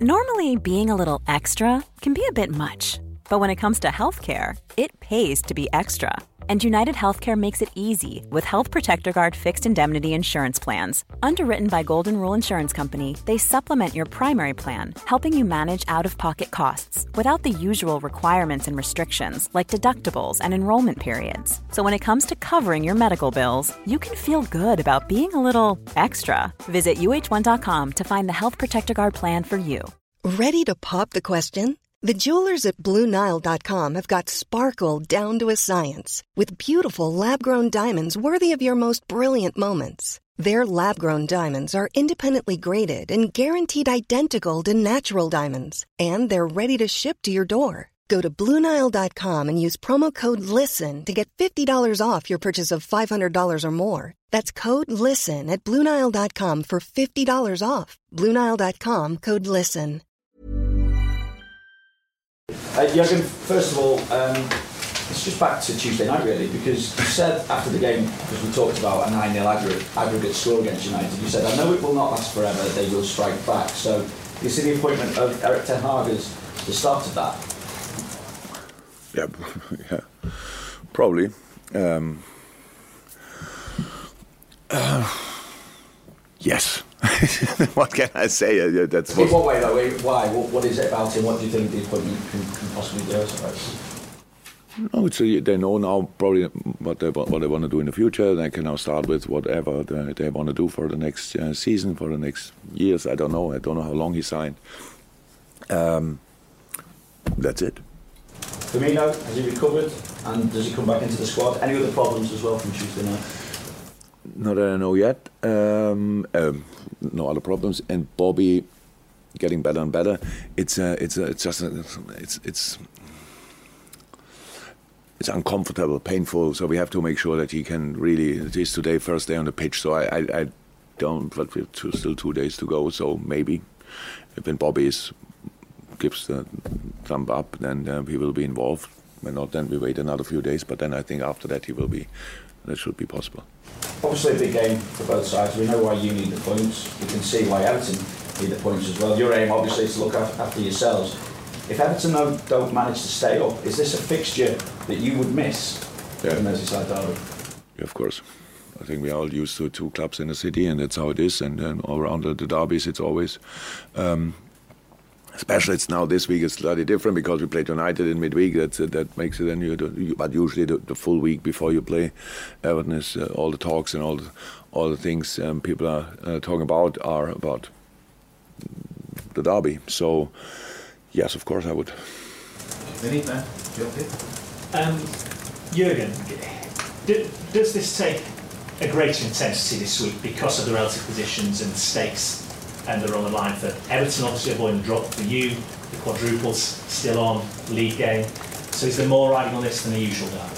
Normally, being a little extra can be a bit much, but when it comes to healthcare, it pays to be extra. And United Healthcare makes it easy with Health Protector Guard fixed indemnity insurance plans. Underwritten by Golden Rule Insurance Company, they supplement your primary plan, helping you manage out-of-pocket costs without the usual requirements and restrictions like deductibles and enrollment periods. So when it comes to covering your medical bills, you can feel good about being a little extra. Visit uh1.com to find the Health Protector Guard plan for you. Ready to pop the question? The jewelers at BlueNile.com have got sparkle down to a science with beautiful lab-grown diamonds worthy of your most brilliant moments. Their lab-grown diamonds are independently graded and guaranteed identical to natural diamonds, and they're ready to ship to your door. Go to BlueNile.com and use promo code LISTEN to get $50 off your purchase of $500 or more. That's code LISTEN at BlueNile.com for $50 off. BlueNile.com, code LISTEN. Jürgen, first of all, it's just back to Tuesday night really, because you said after the game, because we talked about a 9-0 aggregate score against United, you said, I know it will not last forever, they will strike back. So you see the appointment of Erik ten Hag as the start of that? Yeah, probably. Yes. What can I say? That's in what way though? Why? What is it about him? What do you think the appointment can possibly do? I suppose. No, they know now probably what they want to do in the future. They can now start with whatever they want to do for the next season, for the next years. I don't know how long he signed. That's it. Firmino, has he recovered? And does he come back into the squad? Any other problems as well from Tuesday night? Not that I know yet. No other problems. And Bobby getting better and better. It's uncomfortable, painful. So we have to make sure that he can really. It is today first day on the pitch. So I don't. But we have still 2 days to go. So maybe when Bobby gives the thumb up, then he will be involved. When not, then we wait another few days. But then I think after that he will be. That should be possible. Obviously a big game for both sides. We know why you need the points. We can see why Everton need the points as well. Your aim obviously is to look after yourselves. If Everton don't manage to stay up, is this a fixture that you would miss in Merseyside derby? Yeah, of course. I think we are all used to 2 clubs in the city, and that's how it is. And then all around the derbies, it's always... especially it's now this week, it's slightly different because we played United in midweek. That makes it. But usually the full week before you play, Everton is all the talks and all the things people are talking about are about the derby. So yes, of course I would. Jürgen, does this take a greater intensity this week because of the relative positions and stakes? And they're on the line for Everton, obviously avoiding the drop for you. The quadruple's still on, league game. So is there more riding on this than the usual derby?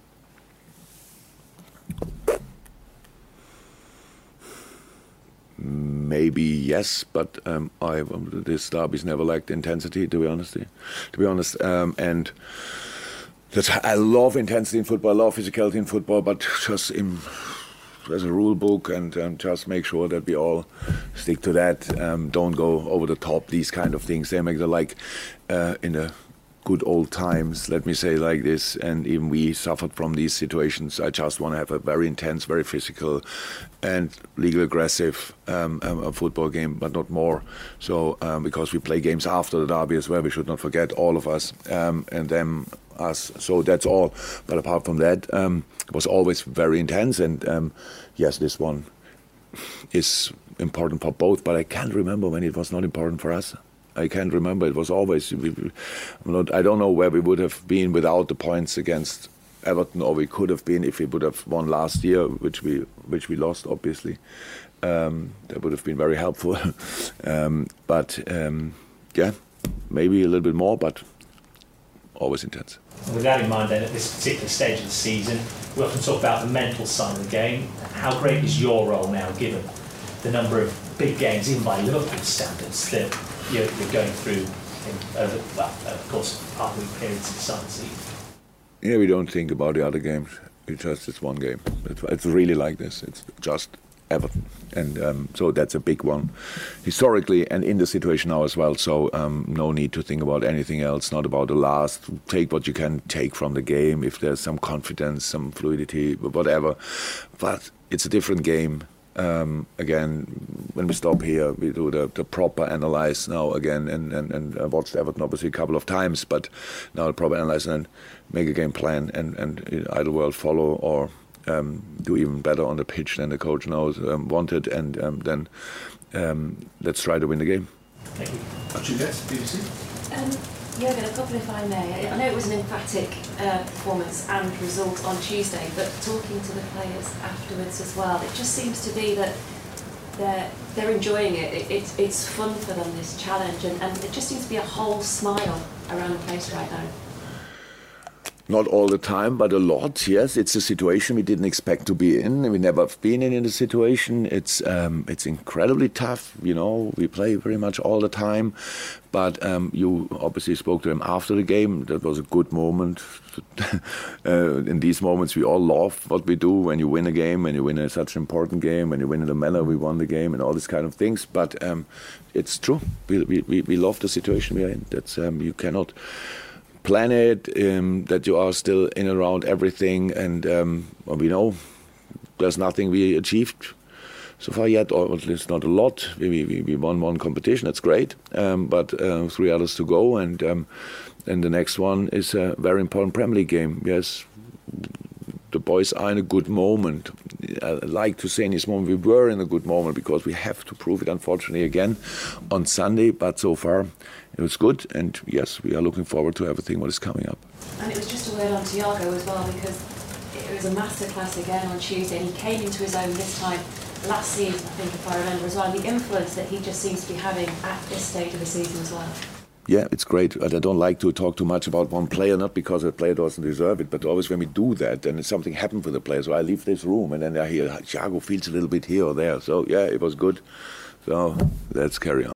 Maybe yes, but this derby's never lacked intensity. To be honest, and I love intensity in football. I love physicality in football, but just there's a rule book, and just make sure that we all stick to that. Don't go over the top. These kind of things, they make it like in the good old times, let me say like this. And even we suffered from these situations. I just want to have a very intense, very physical, and legal aggressive a football game, but not more. So because we play games after the derby as well, we should not forget, all of us, and them. Us. So that's all. But apart from that, it was always very intense. And yes, this one is important for both. But I can't remember when it was not important for us. I can't remember. It was always. I don't know where we would have been without the points against Everton, or we could have been if we would have won last year, which we lost, obviously. That would have been very helpful. But maybe a little bit more, but always intense. With that in mind then, at this particular stage of the season, we often talk about the mental side of the game. How great is your role now, given the number of big games, even by Liverpool standards, that you're going through of course, half-week periods of the start of the season? Yeah, we don't think about the other games. It's one game. It's really like this. It's just Everton. And so that's a big one historically and in the situation now as well. So no need to think about anything else, not about the last. Take what you can take from the game, if there's some confidence, some fluidity, whatever. But it's a different game. Again, when we stop here, we do the proper analyze now again, and I watched Everton obviously a couple of times, but now the proper analyze and make a game plan and either world follow or do even better on the pitch than the coach knows wanted, and then let's try to win the game. Thank you. Juliet, BBC. Jürgen, a couple if I may. I know it was an emphatic performance and result on Tuesday, but talking to the players afterwards as well, it just seems to be that they're enjoying it. It's fun for them, this challenge, and it just seems to be a whole smile around the place right now. Not all the time, but a lot. Yes, it's a situation we didn't expect to be in. We never have been in a situation. It's incredibly tough. You know, we play very much all the time. But you obviously spoke to him after the game. That was a good moment. In these moments, we all love what we do when you win a game, when you win such an important game, when you win in the manner we won the game, and all these kind of things. But it's true. We love the situation we are in. That's you cannot plan it, that you are still in and around everything, and we know there's nothing we achieved so far yet, or at least not a lot. We won one competition, that's great, but 3 others to go, and the next one is a very important Premier League game. Yes, the boys are in a good moment. I like to say in this moment we were in a good moment, because we have to prove it, unfortunately, again on Sunday, but so far it was good, and yes, we are looking forward to everything what is coming up. And it was just a word on Thiago as well, because it was a masterclass again on Tuesday, and he came into his own this time last season, I think, if I remember as well, and the influence that he just seems to be having at this stage of the season as well. Yeah, it's great. I don't like to talk too much about one player, not because a player doesn't deserve it, but always when we do that, then something happened with the player. So I leave this room, and then I hear Thiago feels a little bit here or there. So yeah, it was good. So let's carry on.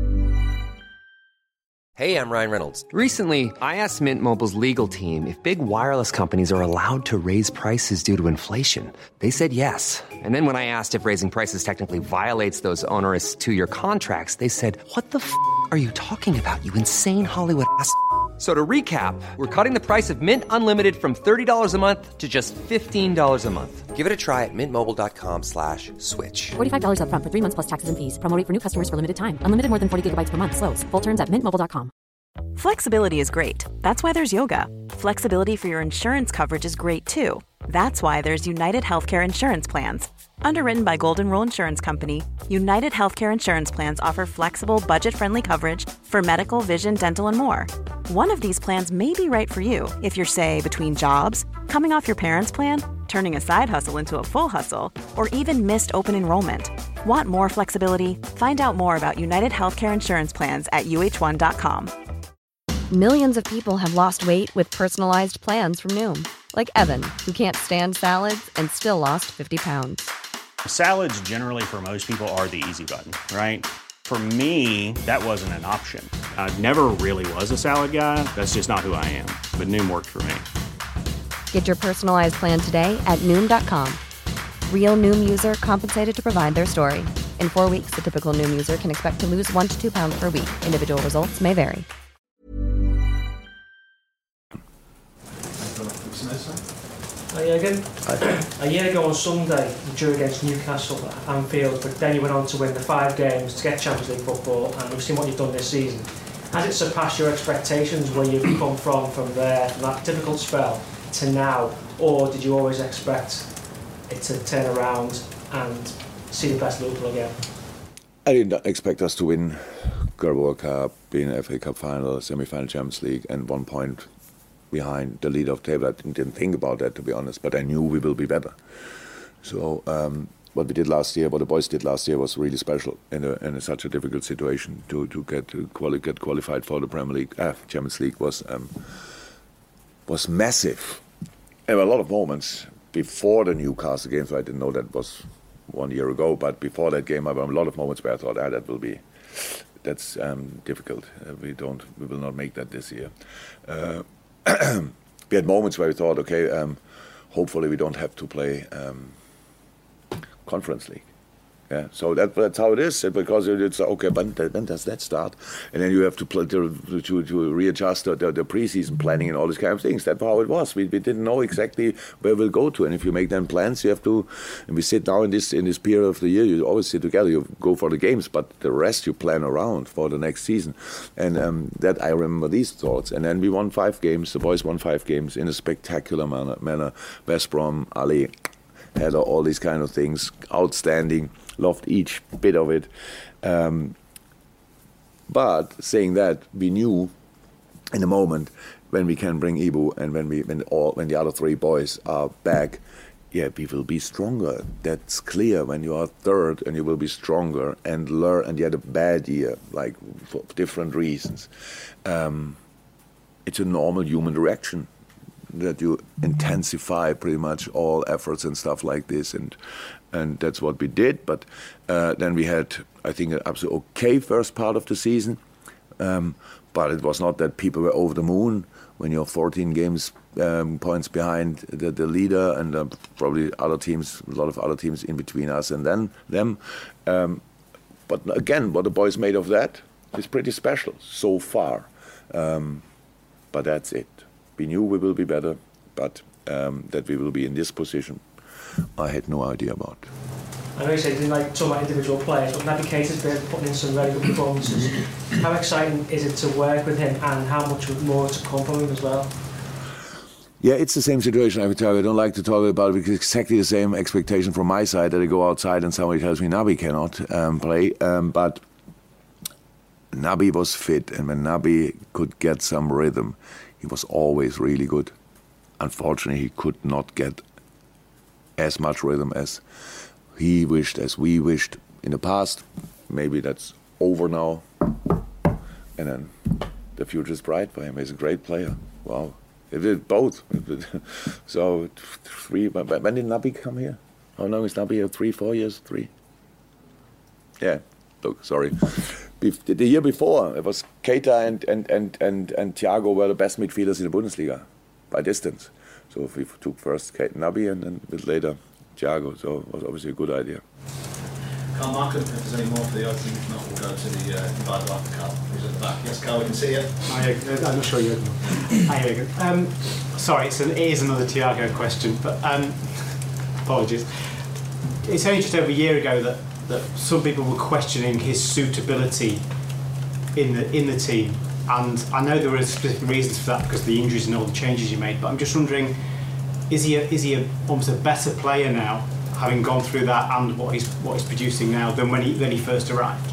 Hey, I'm Ryan Reynolds. Recently, I asked Mint Mobile's legal team if big wireless companies are allowed to raise prices due to inflation. They said yes. And then when I asked if raising prices technically violates those onerous 2-year contracts, they said, "What the f*** are you talking about, you insane Hollywood ass?" So to recap, we're cutting the price of Mint Unlimited from $30 a month to just $15 a month. Give it a try at mintmobile.com/switch. $45 up front for 3 months plus taxes and fees. Promo rate for new customers for limited time. Unlimited more than 40 gigabytes per month. Slows full terms at mintmobile.com. Flexibility is great. That's why there's yoga. Flexibility for your insurance coverage is great too. That's why there's United Healthcare Insurance Plans. Underwritten by Golden Rule Insurance Company, United Healthcare Insurance Plans offer flexible, budget-friendly coverage for medical, vision, dental, and more. One of these plans may be right for you if you're, say, between jobs, coming off your parents' plan, turning a side hustle into a full hustle, or even missed open enrollment. Want more flexibility? Find out more about United Healthcare Insurance Plans at uh1.com. Millions of people have lost weight with personalized plans from Noom. Like Evan, who can't stand salads and still lost 50 pounds. Salads generally for most people are the easy button, right? For me, that wasn't an option. I never really was a salad guy. That's just not who I am. But Noom worked for me. Get your personalized plan today at Noom.com. Real Noom user compensated to provide their story. In 4 weeks, the typical Noom user can expect to lose 1 to 2 pounds per week. Individual results may vary. Hi Jürgen. A year ago on Sunday, you drew against Newcastle at Anfield, but then you went on to win the 5 games to get Champions League football, and we've seen what you've done this season. Has it surpassed your expectations where you've come from there, from that difficult spell to now, or did you always expect it to turn around and see the best Liverpool again? I didn't expect us to win Carabao Cup, be in the FA Cup final, semi-final Champions League, and 1 point behind the leader of table. I didn't think about that, to be honest, but I knew we will be better. So what we did last year, what the boys did last year, was really special in such a difficult situation. To get qualified for the Premier League, Champions League was massive. There were a lot of moments before the Newcastle game, so I didn't know that was 1 year ago, but before that game, there were a lot of moments where I thought, that's difficult. We will not make that this year. We had moments where we thought, okay, hopefully we don't have to play Conference League. Yeah, so that's how it is, because it's okay. When does that start? And then you have to readjust the preseason planning and all these kind of things. That's how it was. We didn't know exactly where we'll go to, and if you make then plans, you have to. And we sit now in this period of the year. You always sit together. You go for the games, but the rest you plan around for the next season. And that I remember these thoughts. And then we won 5 games. The boys won 5 games in a spectacular manner. West Brom, Ali, had all these kind of things. Outstanding. Loved each bit of it. But saying that, we knew in the moment when we can bring Ibu and when the other 3 boys are back, yeah, we will be stronger. That's clear. When you are third, and you will be stronger and learn. And you had a bad year, like for different reasons. It's a normal human reaction that you intensify pretty much all efforts and stuff like this, and that's what we did. But then we had, I think, an absolutely okay first part of the season. But it was not that people were over the moon when you're 14 games points behind the leader, and probably other teams, a lot of other teams in between us and then them. But again, what the boys made of that is pretty special so far. But that's it. We knew we will be better, but that we will be in this position, I had no idea about. I know you said you didn't like talking about individual players, but Naby Keita's been putting in some very good performances. How exciting is it to work with him, and how much more to come from him as well? Yeah, it's the same situation. I would tell you, I don't like to talk about it because it's exactly the same expectation from my side that I go outside and somebody tells me Naby cannot play. But Naby was fit, and when Naby could get some rhythm, he was always really good. Unfortunately, he could not get as much rhythm as he wished, as we wished in the past. Maybe that's over now. And then the future is bright for him. He's a great player. Wow. He did both. So, 3, when did Naby come here? How long is Naby here? 3-4 years? 3? Yeah, look, sorry. The year before, it was Keita and Thiago were the best midfielders in the Bundesliga by distance. So we took first Naby and then a bit later Thiago. So it was obviously a good idea. Carl Markham, if there's any more for the audience, if not, we'll go to the invite after Carl, who's at the back. Yes, Carl, we can see you. Hi, I'm not sure you Hi, Jürgen. Sorry, it is another Thiago question, but apologies. It's only just over a year ago that some people were questioning his suitability in the team, and I know there were specific reasons for that because of the injuries and all the changes he made. But I'm just wondering, is he almost a better player now, having gone through that and what he's producing now than when he first arrived?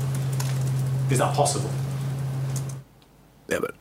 Is that possible? Yeah, but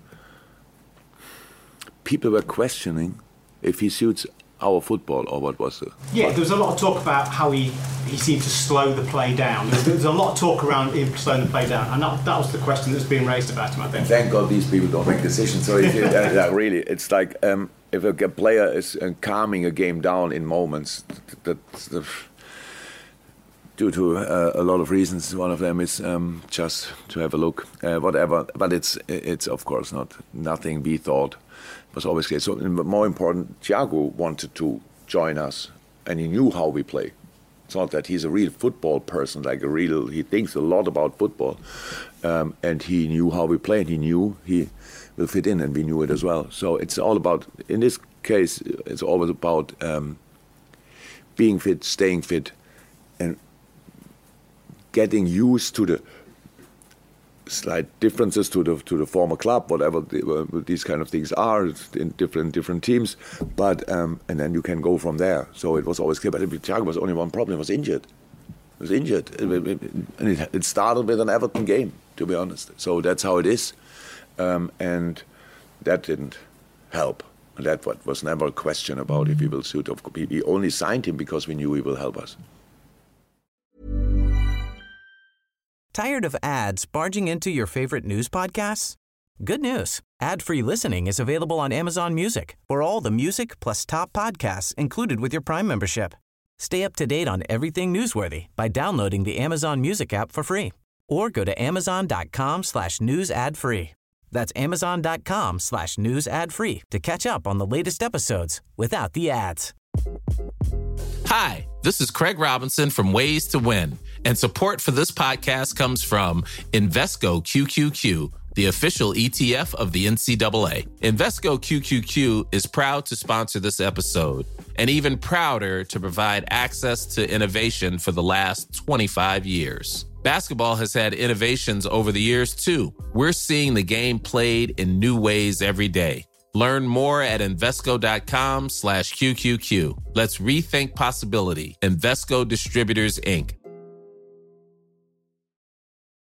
people were questioning if he suits our football, or what was it? Yeah, there was a lot of talk about how he seemed to slow the play down. There's a lot of talk around him slowing the play down, and that was the question that's being raised about him, I think. Thank God these people don't make decisions. So really, it's like if a player is calming a game down in moments, that's due to a lot of reasons. One of them is just to have a look, whatever. But it's of course nothing we thought was always clear. So more important, Thiago wanted to join us, and he knew how we play. It's not that he's a real football person, he thinks a lot about football, and he knew how we play, and he knew he will fit in, and we knew it as well. So it's all about, in this case, it's always about being fit, staying fit, and getting used to the slight differences to the former club, whatever these kind of things are in different teams, but and then you can go from there. So it was always clear. But Thiago was only one problem: he was injured. He was injured, and it started with an Everton game, to be honest. So that's how it is, and that didn't help. That was never a question about if he will suit. We only signed him because we knew he will help us. Tired of ads barging into your favorite news podcasts? Good news. Ad-free listening is available on Amazon Music for all the music plus top podcasts included with your Prime membership. Stay up to date on everything newsworthy by downloading the Amazon Music app for free or go to amazon.com/news ad free. That's amazon.com/news ad free to catch up on the latest episodes without the ads. Hi, this is Craig Robinson from Ways to Win, and support for this podcast comes from Invesco QQQ, the official ETF of the NCAA. Invesco QQQ is proud to sponsor this episode, and even prouder to provide access to innovation for the last 25 years. Basketball has had innovations over the years, too. We're seeing the game played in new ways every day. Learn more at Invesco.com/QQQ. Let's rethink possibility. Invesco Distributors, Inc.